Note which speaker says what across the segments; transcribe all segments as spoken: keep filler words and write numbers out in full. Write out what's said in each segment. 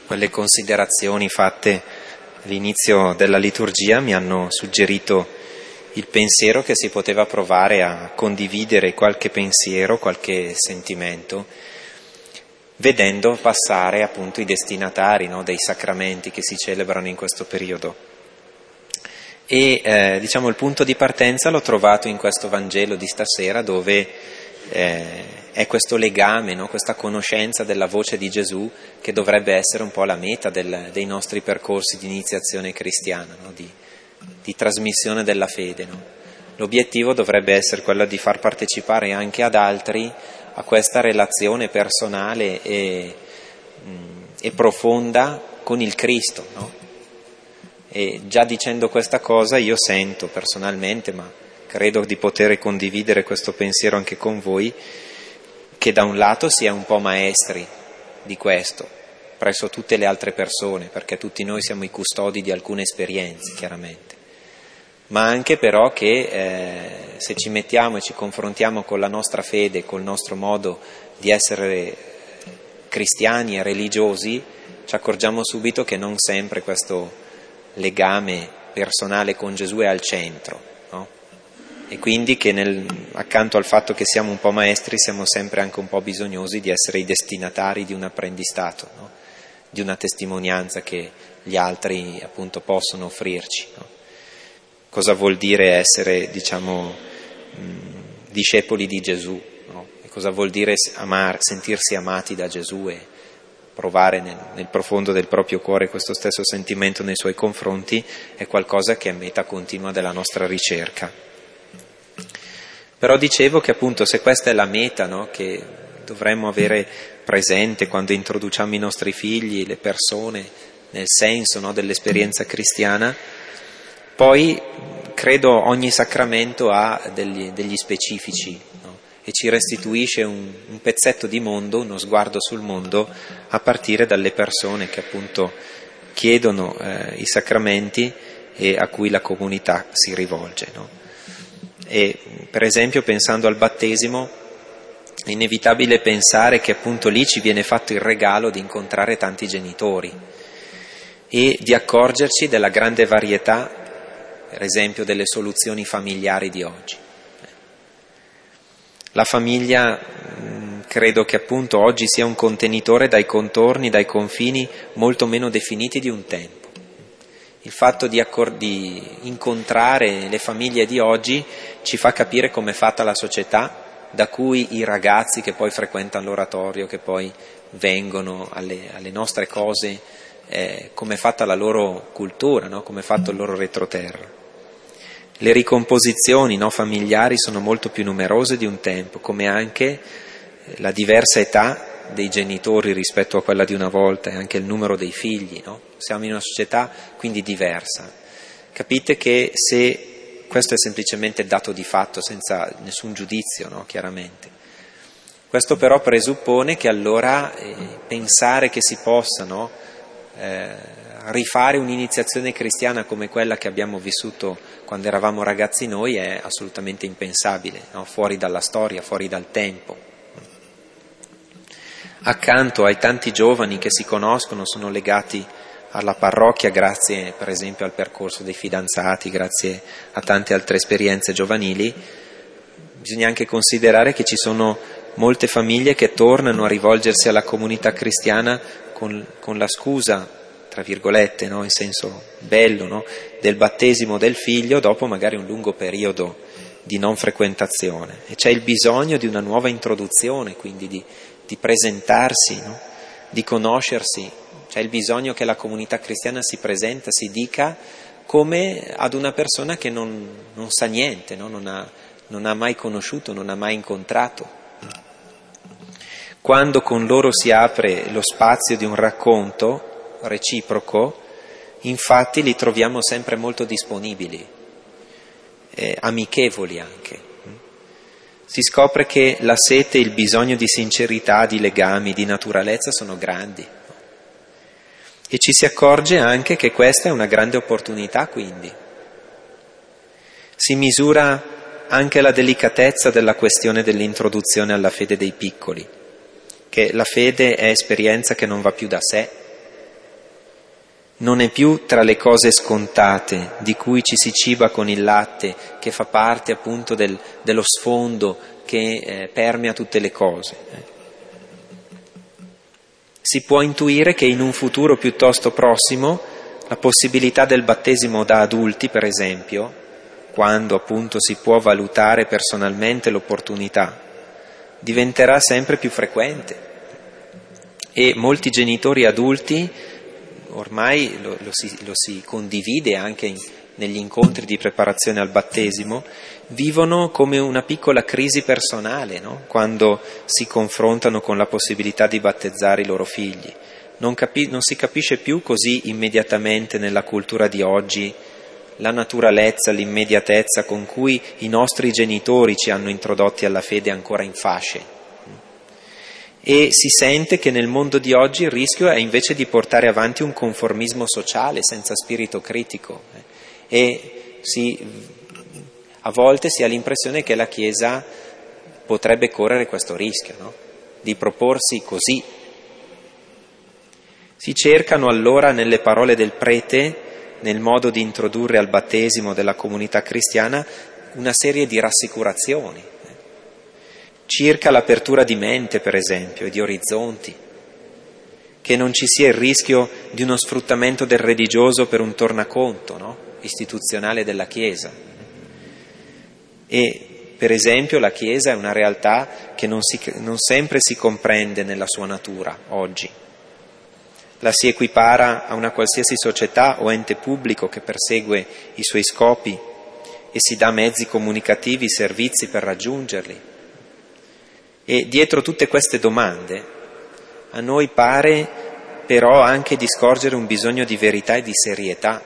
Speaker 1: quelle considerazioni fatte all'inizio della liturgia mi hanno suggerito il pensiero che si poteva provare a condividere qualche pensiero, qualche sentimento, vedendo passare appunto i destinatari, no, dei sacramenti che si celebrano in questo periodo. E eh, diciamo il punto di partenza l'ho trovato in questo Vangelo di stasera, dove eh, è questo legame, no? Questa conoscenza della voce di Gesù che dovrebbe essere un po' la meta del, dei nostri percorsi di iniziazione cristiana, no? di, di trasmissione della fede. No? L'obiettivo dovrebbe essere quello di far partecipare anche ad altri a questa relazione personale e, mh, e profonda con il Cristo. No? E già dicendo questa cosa io sento personalmente, ma credo di poter condividere questo pensiero anche con voi, che da un lato si è un po' maestri di questo, presso tutte le altre persone, perché tutti noi siamo i custodi di alcune esperienze, chiaramente, ma anche però che eh, se ci mettiamo e ci confrontiamo con la nostra fede, col nostro modo di essere cristiani e religiosi, ci accorgiamo subito che non sempre questo legame personale con Gesù è al centro. E quindi che nel, accanto al fatto che siamo un po' maestri, siamo sempre anche un po' bisognosi di essere i destinatari di un apprendistato, no? Di una testimonianza che gli altri appunto possono offrirci. No? Cosa vuol dire essere, diciamo, mh, discepoli di Gesù? No? E cosa vuol dire amar, sentirsi amati da Gesù e provare nel, nel profondo del proprio cuore questo stesso sentimento nei suoi confronti? È qualcosa che è meta continua della nostra ricerca. Però dicevo che appunto se questa è la meta, no, che dovremmo avere presente quando introduciamo i nostri figli, le persone, nel senso, no, dell'esperienza cristiana, poi credo ogni sacramento ha degli, degli specifici, no, e ci restituisce un, un pezzetto di mondo, uno sguardo sul mondo a partire dalle persone che appunto chiedono eh, i sacramenti e a cui la comunità si rivolge, no? E per esempio pensando al battesimo è inevitabile pensare che appunto lì ci viene fatto il regalo di incontrare tanti genitori e di accorgerci della grande varietà, per esempio, delle soluzioni familiari di oggi. La famiglia credo che appunto oggi sia un contenitore dai contorni, dai confini molto meno definiti di un tempo. Il fatto di, accor- di incontrare le famiglie di oggi ci fa capire com'è fatta la società, da cui i ragazzi che poi frequentano l'oratorio, che poi vengono alle, alle nostre cose, eh, com'è fatta la loro cultura, no? Com'è fatto il loro retroterra. Le ricomposizioni, no, familiari sono molto più numerose di un tempo, come anche la diversa età dei genitori rispetto a quella di una volta e anche il numero dei figli, no? Siamo in una società quindi diversa. Capite che se questo è semplicemente dato di fatto, senza nessun giudizio, no? Chiaramente. Questo però presuppone che allora eh, pensare che si possa, no? eh, rifare un'iniziazione cristiana come quella che abbiamo vissuto quando eravamo ragazzi noi è assolutamente impensabile, no? Fuori dalla storia, fuori dal tempo. Accanto ai tanti giovani che si conoscono, sono legati alla parrocchia grazie per esempio al percorso dei fidanzati, grazie a tante altre esperienze giovanili, bisogna anche considerare che ci sono molte famiglie che tornano a rivolgersi alla comunità cristiana con, con la scusa, tra virgolette, no, in senso bello, no, del battesimo del figlio dopo magari un lungo periodo di non frequentazione, e c'è il bisogno di una nuova introduzione, quindi di di presentarsi, no? Di conoscersi, c'è il bisogno che la comunità cristiana si presenta, si dica come ad una persona che non, non sa niente, no? non, ha, non ha mai conosciuto, non ha mai incontrato. Quando con loro si apre lo spazio di un racconto reciproco, infatti li troviamo sempre molto disponibili, eh, amichevoli anche. Si scopre che la sete e il bisogno di sincerità, di legami, di naturalezza sono grandi. E ci si accorge anche che questa è una grande opportunità, quindi. Si misura anche la delicatezza della questione dell'introduzione alla fede dei piccoli, che la fede è esperienza che non va più da sé, non è più tra le cose scontate di cui ci si ciba con il latte, che fa parte appunto del, dello sfondo che eh, permea tutte le cose. Si può intuire che in un futuro piuttosto prossimo la possibilità del battesimo da adulti, per esempio, quando appunto si può valutare personalmente l'opportunità, diventerà sempre più frequente e molti genitori adulti, ormai lo, lo, si, lo si condivide anche in, negli incontri di preparazione al battesimo, vivono come una piccola crisi personale, no? Quando si confrontano con la possibilità di battezzare i loro figli. Non, capi- non si capisce più così immediatamente nella cultura di oggi la naturalezza, l'immediatezza con cui i nostri genitori ci hanno introdotti alla fede ancora in fasce. E si sente che nel mondo di oggi il rischio è invece di portare avanti un conformismo sociale senza spirito critico. E si, a volte si ha l'impressione che la Chiesa potrebbe correre questo rischio, no? Di proporsi così. Si cercano allora nelle parole del prete, nel modo di introdurre al battesimo della comunità cristiana, una serie di rassicurazioni circa l'apertura di mente, per esempio, e di orizzonti, che non ci sia il rischio di uno sfruttamento del religioso per un tornaconto, no? Istituzionale della Chiesa. E, per esempio, la Chiesa è una realtà che non, si, non sempre si comprende nella sua natura oggi. La si equipara a una qualsiasi società o ente pubblico che persegue i suoi scopi e si dà mezzi comunicativi, servizi per raggiungerli. E dietro tutte queste domande a noi pare però anche di scorgere un bisogno di verità e di serietà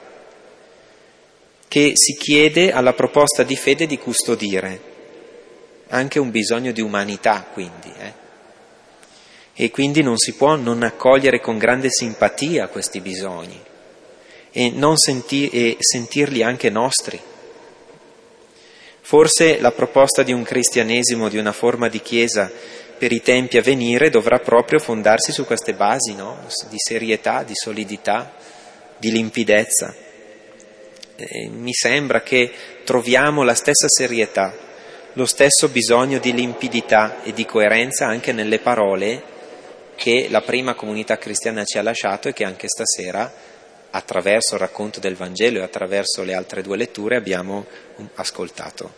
Speaker 1: che si chiede alla proposta di fede di custodire, anche un bisogno di umanità quindi, eh? E quindi non si può non accogliere con grande simpatia questi bisogni e, non senti- e sentirli anche nostri. Forse la proposta di un cristianesimo, di una forma di Chiesa per i tempi a venire dovrà proprio fondarsi su queste basi, no? Di serietà, di solidità, di limpidezza. E mi sembra che troviamo la stessa serietà, lo stesso bisogno di limpidità e di coerenza anche nelle parole che la prima comunità cristiana ci ha lasciato e che anche stasera, attraverso il racconto del Vangelo e attraverso le altre due letture, abbiamo ascoltato.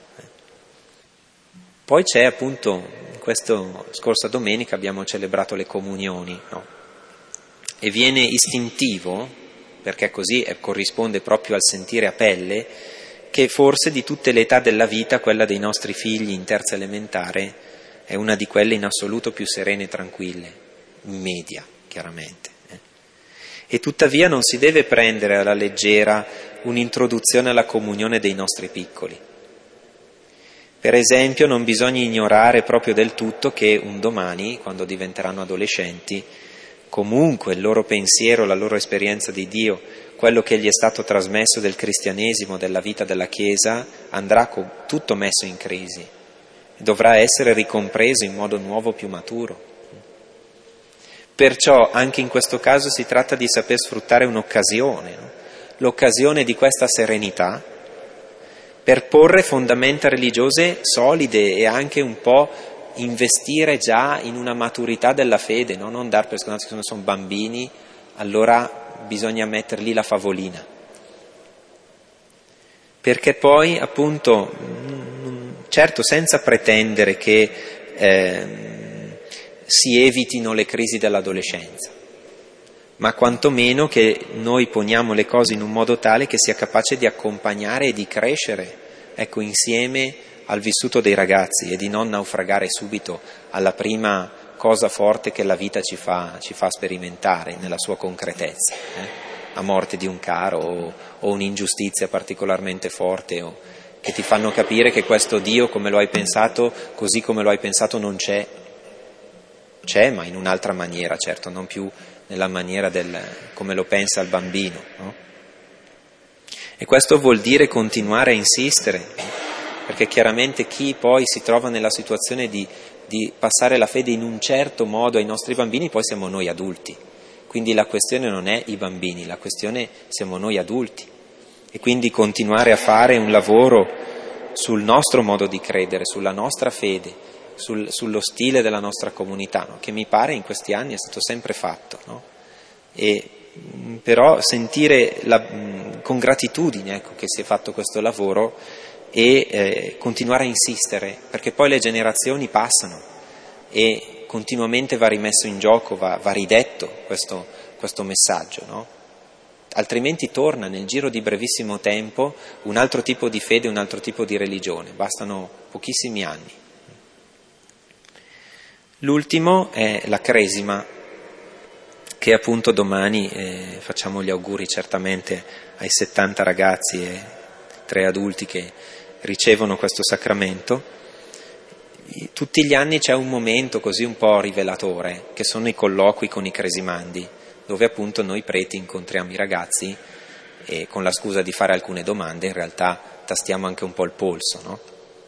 Speaker 1: Poi c'è appunto, in questa scorsa domenica abbiamo celebrato le comunioni, no? E viene istintivo, perché così corrisponde proprio al sentire a pelle, che forse di tutte le età della vita, quella dei nostri figli in terza elementare è una di quelle in assoluto più serene e tranquille, in media, chiaramente. Eh. E tuttavia non si deve prendere alla leggera un'introduzione alla comunione dei nostri piccoli. Per esempio, non bisogna ignorare proprio del tutto che un domani, quando diventeranno adolescenti, comunque il loro pensiero, la loro esperienza di Dio, quello che gli è stato trasmesso del cristianesimo, della vita della Chiesa, andrà tutto messo in crisi, dovrà essere ricompreso in modo nuovo, più maturo. Perciò anche in questo caso si tratta di saper sfruttare un'occasione, no? L'occasione di questa serenità per porre fondamenta religiose solide e anche un po' investire già in una maturità della fede, no? Non dar per scontato che sono bambini, allora bisogna metterli la favolina. Perché poi appunto, certo senza pretendere che eh, si evitino le crisi dell'adolescenza, ma quantomeno che noi poniamo le cose in un modo tale che sia capace di accompagnare e di crescere, ecco, insieme al vissuto dei ragazzi e di non naufragare subito alla prima cosa forte che la vita ci fa, ci fa sperimentare nella sua concretezza, eh? A morte di un caro o, o un'ingiustizia particolarmente forte o che ti fanno capire che questo Dio come lo hai pensato, così come lo hai pensato non c'è. C'è, ma in un'altra maniera, certo, non più nella maniera del come lo pensa il bambino, no? E questo vuol dire continuare a insistere, perché chiaramente chi poi si trova nella situazione di, di passare la fede in un certo modo ai nostri bambini, poi siamo noi adulti, Quindi la questione non è i bambini, la questione siamo noi adulti. E quindi continuare a fare un lavoro sul nostro modo di credere, sulla nostra fede, sul, sullo stile della nostra comunità, no? Che mi pare in questi anni è stato sempre fatto, no? E però sentire la, con gratitudine, ecco, che si è fatto questo lavoro e eh, continuare a insistere, perché poi le generazioni passano e continuamente va rimesso in gioco, va, va ridetto questo, questo messaggio, no? Altrimenti torna nel giro di brevissimo tempo un altro tipo di fede, un altro tipo di religione, bastano pochissimi anni. L'ultimo è la Cresima, che appunto domani eh, facciamo gli auguri certamente ai settanta ragazzi e tre adulti che ricevono questo sacramento. Tutti gli anni c'è un momento così un po' rivelatore, che sono i colloqui con i cresimandi, dove appunto noi preti incontriamo i ragazzi e con la scusa di fare alcune domande in realtà tastiamo anche un po' il polso, no?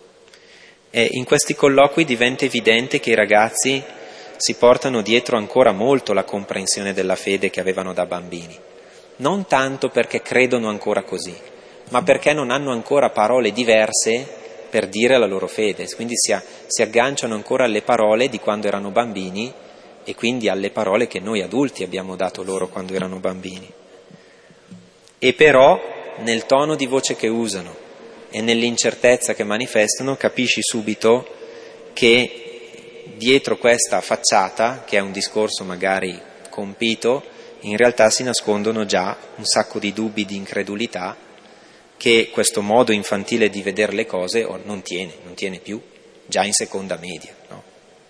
Speaker 1: E in questi colloqui diventa evidente che i ragazzi si portano dietro ancora molto la comprensione della fede che avevano da bambini, non tanto perché credono ancora così, ma perché non hanno ancora parole diverse per dire la loro fede, quindi si, a, si agganciano ancora alle parole di quando erano bambini e quindi alle parole che noi adulti abbiamo dato loro quando erano bambini. E però nel tono di voce che usano e nell'incertezza che manifestano capisci subito che dietro questa facciata, che è un discorso magari compito, in realtà si nascondono già un sacco di dubbi, di incredulità, che questo modo infantile di vedere le cose non tiene, non tiene più, già in seconda media, no?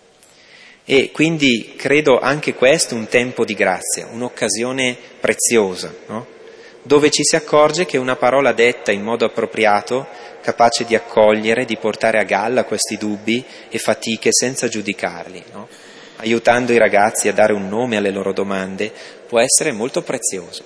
Speaker 1: E quindi credo anche questo un tempo di grazia, un'occasione preziosa, no? Dove ci si accorge che una parola detta in modo appropriato, capace di accogliere, di portare a galla questi dubbi e fatiche senza giudicarli, no? Aiutando i ragazzi a dare un nome alle loro domande, può essere molto prezioso.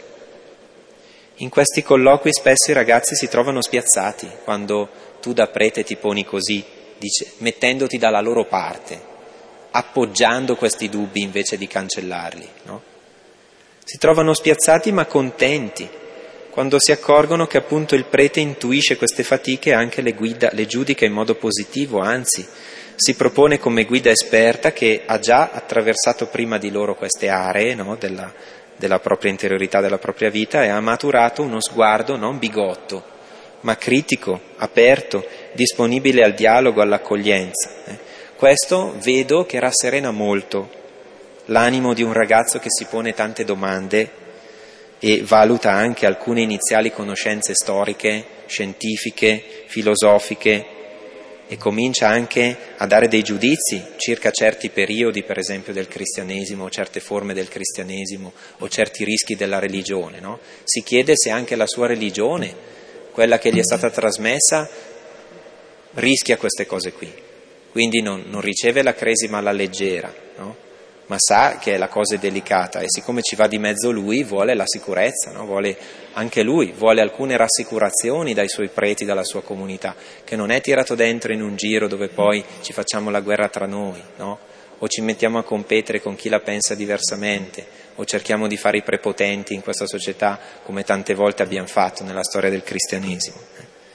Speaker 1: In questi colloqui spesso i ragazzi si trovano spiazzati quando tu da prete ti poni così, dice, mettendoti dalla loro parte, appoggiando questi dubbi invece di cancellarli, no? Si trovano spiazzati ma contenti quando si accorgono che appunto il prete intuisce queste fatiche e anche le guida, le giudica in modo positivo, anzi si propone come guida esperta che ha già attraversato prima di loro queste aree, no, della, della propria interiorità, della propria vita, e ha maturato uno sguardo non bigotto, ma critico, aperto, disponibile al dialogo, all'accoglienza. Eh. Questo vedo che rasserena molto l'animo di un ragazzo che si pone tante domande e valuta anche alcune iniziali conoscenze storiche, scientifiche, filosofiche, e comincia anche a dare dei giudizi circa certi periodi, per esempio, del cristianesimo, o certe forme del cristianesimo, o certi rischi della religione, no? Si chiede se anche la sua religione, quella che gli è stata trasmessa, rischia queste cose qui. Quindi non, non riceve la cresima alla leggera, no? Ma sa che la cosa è delicata e siccome ci va di mezzo lui vuole la sicurezza, no? Vuole anche lui, vuole alcune rassicurazioni dai suoi preti, dalla sua comunità, che non è tirato dentro in un giro dove poi ci facciamo la guerra tra noi, no? O ci mettiamo a competere con chi la pensa diversamente, o cerchiamo di fare i prepotenti in questa società come tante volte abbiamo fatto nella storia del cristianesimo.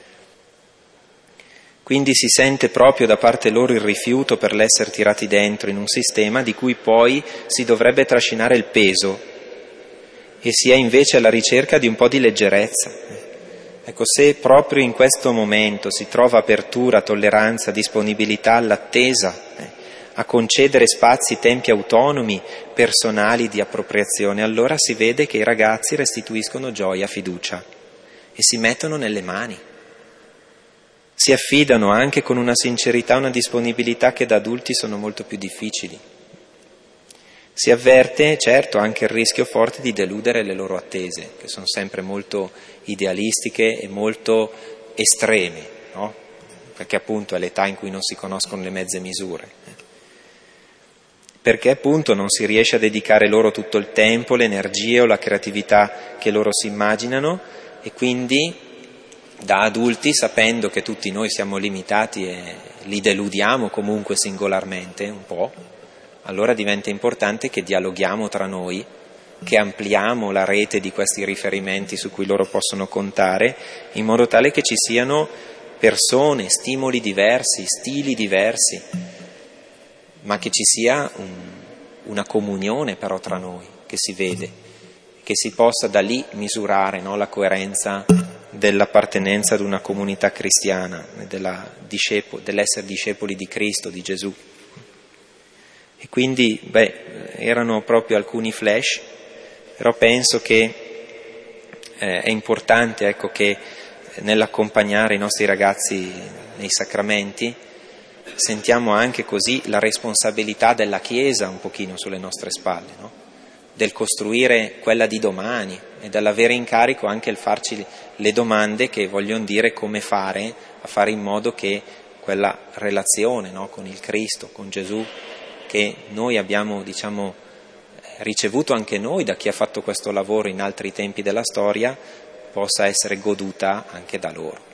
Speaker 1: Quindi si sente proprio da parte loro il rifiuto per l'essere tirati dentro in un sistema di cui poi si dovrebbe trascinare il peso e si è invece alla ricerca di un po' di leggerezza. Ecco, se proprio in questo momento si trova apertura, tolleranza, disponibilità all'attesa, eh, a concedere spazi, tempi autonomi, personali di appropriazione, allora si vede che i ragazzi restituiscono gioia, fiducia e si mettono nelle mani. Si affidano anche con una sincerità, una disponibilità che da adulti sono molto più difficili. Si avverte, certo, anche il rischio forte di deludere le loro attese, che sono sempre molto idealistiche e molto estreme, no? Perché appunto è l'età in cui non si conoscono le mezze misure. Perché appunto non si riesce a dedicare loro tutto il tempo, l'energia o la creatività che loro si immaginano e quindi da adulti, sapendo che tutti noi siamo limitati e li deludiamo comunque singolarmente un po', allora diventa importante che dialoghiamo tra noi che ampliamo la rete di questi riferimenti su cui loro possono contare, in modo tale che ci siano persone, stimoli diversi, stili diversi, ma che ci sia un, una comunione però tra noi, che si vede, che si possa da lì misurare, no, la coerenza dell'appartenenza ad una comunità cristiana, della discepolo, dell'essere discepoli di Cristo, di Gesù. E quindi, beh, erano proprio alcuni flash, però penso che eh, è importante, ecco, che nell'accompagnare i nostri ragazzi nei sacramenti sentiamo anche così la responsabilità della Chiesa un pochino sulle nostre spalle, no? Del costruire quella di domani e dell'avere in carico anche il farci le domande che vogliono dire come fare a fare in modo che quella relazione, no, con il Cristo, con Gesù, che noi abbiamo, diciamo, ricevuto anche noi da chi ha fatto questo lavoro in altri tempi della storia, possa essere goduta anche da loro.